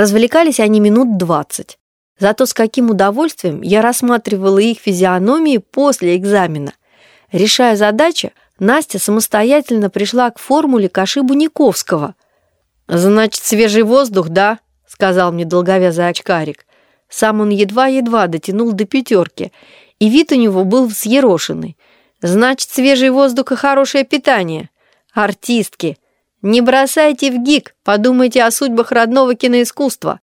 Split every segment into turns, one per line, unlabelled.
Развлекались они минут 20. Зато с каким удовольствием я рассматривала их физиономии после экзамена. Решая задачу, Настя самостоятельно пришла к формуле Каши-Буниковского. «Значит, свежий воздух, да?» — сказал мне долговязый очкарик. Сам он едва-едва дотянул до 5, и вид у него был взъерошенный. «Значит, свежий воздух и хорошее питание. Артистки, не бросайте в ГИК, подумайте о судьбах родного киноискусства».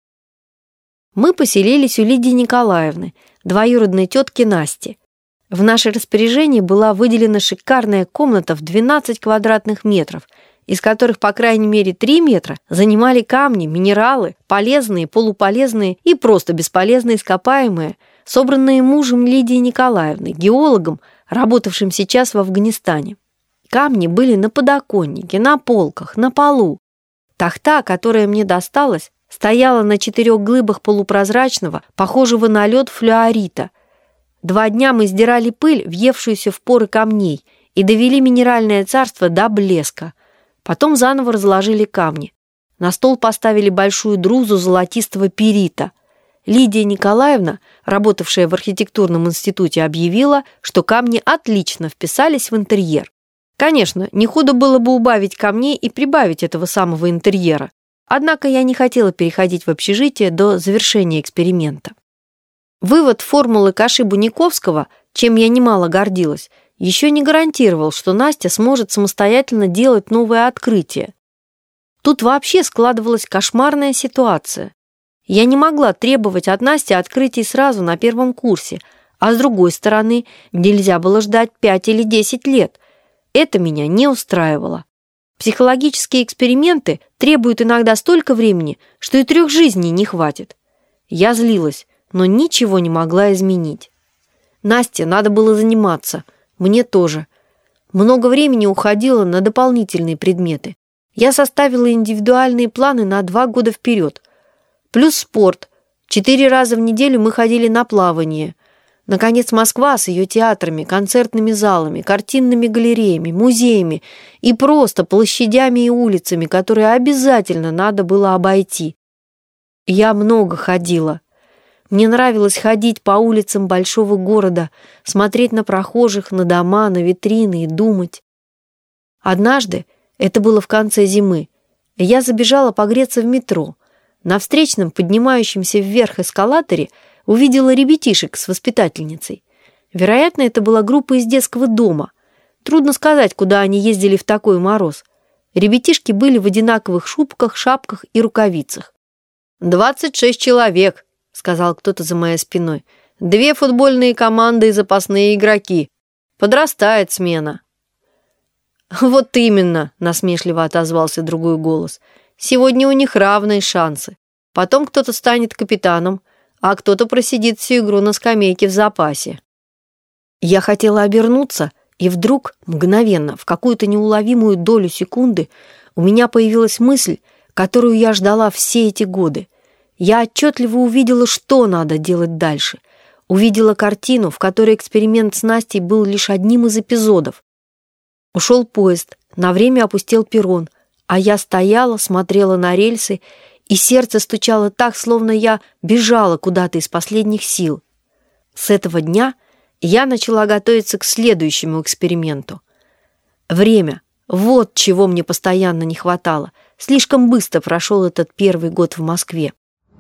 Мы поселились у Лидии Николаевны, двоюродной тетки Насти. В наше распоряжение была выделена шикарная комната в 12 квадратных метров, из которых, по крайней мере, 3 метра занимали камни, минералы, полезные, полуполезные и просто бесполезные ископаемые, собранные мужем Лидии Николаевны, геологом, работавшим сейчас в Афганистане. Камни были на подоконнике, на полках, на полу. Тахта, которая мне досталась, стояла на 4 глыбах полупрозрачного, похожего на лед флюорита. 2 дня мы сдирали пыль, въевшуюся в поры камней, и довели минеральное царство до блеска. Потом заново разложили камни. На стол поставили большую друзу золотистого перита. Лидия Николаевна, работавшая в архитектурном институте, объявила, что камни отлично вписались в интерьер. Конечно, не худо было бы убавить камней и прибавить этого самого интерьера. Однако я не хотела переходить в общежитие до завершения эксперимента. Вывод формулы Каши-Буниковского, чем я немало гордилась, еще не гарантировал, что Настя сможет самостоятельно делать новое открытие. Тут вообще складывалась кошмарная ситуация. Я не могла требовать от Насти открытий сразу на 1 курсе, а с другой стороны, нельзя было ждать 5 или 10 лет. Это меня не устраивало. Психологические эксперименты требуют иногда столько времени, что и 3 жизней не хватит. Я злилась, но ничего не могла изменить. Насте надо было заниматься, мне тоже. Много времени уходило на дополнительные предметы. Я составила индивидуальные планы на 2 года вперед. Плюс спорт. 4 раза в неделю мы ходили на плавание. Наконец, Москва с ее театрами, концертными залами, картинными галереями, музеями и просто площадями и улицами, которые обязательно надо было обойти. Я много ходила. Мне нравилось ходить по улицам большого города, смотреть на прохожих, на дома, на витрины и думать. Однажды, это было в конце зимы, я забежала погреться в метро. На встречном, поднимающемся вверх эскалаторе, увидела ребятишек с воспитательницей. Вероятно, это была группа из детского дома. Трудно сказать, куда они ездили в такой мороз. Ребятишки были в одинаковых шубках, шапках и рукавицах. 26 человек, сказал кто-то за моей спиной. 2 футбольные команды и запасные игроки. Подрастает смена. Вот именно, насмешливо отозвался другой голос. Сегодня у них равные шансы. Потом кто-то станет капитаном, а кто-то просидит всю игру на скамейке в запасе. Я хотела обернуться, и вдруг, мгновенно, в какую-то неуловимую долю секунды, у меня появилась мысль, которую я ждала все эти годы. Я отчетливо увидела, что надо делать дальше. Увидела картину, в которой эксперимент с Настей был лишь одним из эпизодов. Ушел поезд, на время опустел перрон, а я стояла, смотрела на рельсы, и сердце стучало так, словно я бежала куда-то из последних сил. С этого дня я начала готовиться к следующему эксперименту. Время. Вот чего мне постоянно не хватало. Слишком быстро прошел этот 1 год в Москве.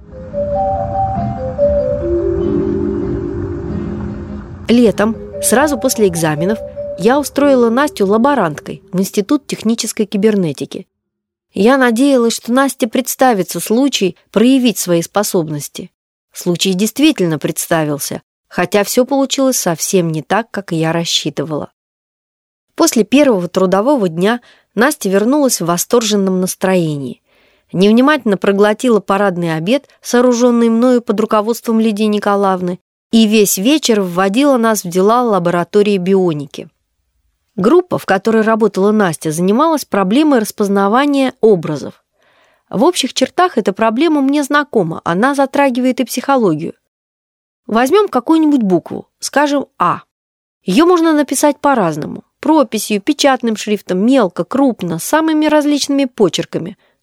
Летом, сразу после экзаменов, я устроила Настю лаборанткой в Институт технической кибернетики. Я надеялась, что Насте представится случай проявить свои способности. Случай действительно представился, хотя все получилось совсем не так, как я рассчитывала. После первого трудового дня Настя вернулась в восторженном настроении. Невнимательно проглотила парадный обед, сооруженный мною под руководством Лидии Николаевны, и весь вечер вводила нас в дела лаборатории бионики. Группа, в которой работала Настя, занималась проблемой распознавания образов. В общих чертах эта проблема мне знакома, она затрагивает и психологию. Возьмем какую-нибудь букву, скажем «А». Ее можно написать по-разному. Прописью, печатным шрифтом, мелко, крупно, с самыми различными почерками.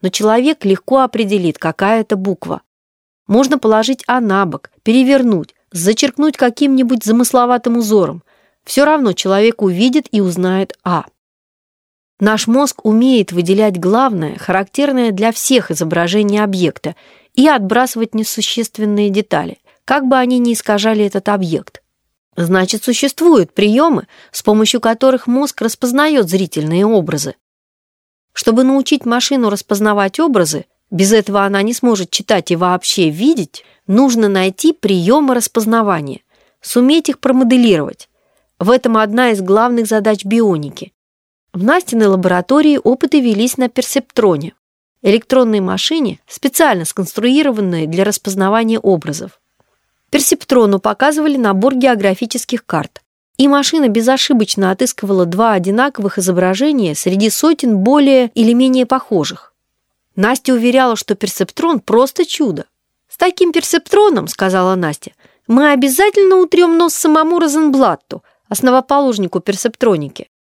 но человек легко определит, какая это буква. Можно положить «А» на бок, перевернуть, зачеркнуть каким-нибудь замысловатым узором. Все равно человек увидит и узнает «А». Наш мозг умеет выделять главное, характерное для всех изображений объекта, и отбрасывать несущественные детали, как бы они ни искажали этот объект. Значит, существуют приемы, с помощью которых мозг распознает зрительные образы. Чтобы научить машину распознавать образы, без этого она не сможет читать и вообще видеть, нужно найти приемы распознавания, суметь их промоделировать. В этом одна из главных задач бионики. В Настиной лаборатории опыты велись на персептроне, электронной машине, специально сконструированной для распознавания образов. Персептрону показывали набор географических карт, и машина безошибочно отыскивала два одинаковых изображения среди сотен более или менее похожих. Настя уверяла, что персептрон просто чудо. «С таким персептроном, — сказала Настя, — мы обязательно утрем нос самому Розенблатту, основоположнику персептроники.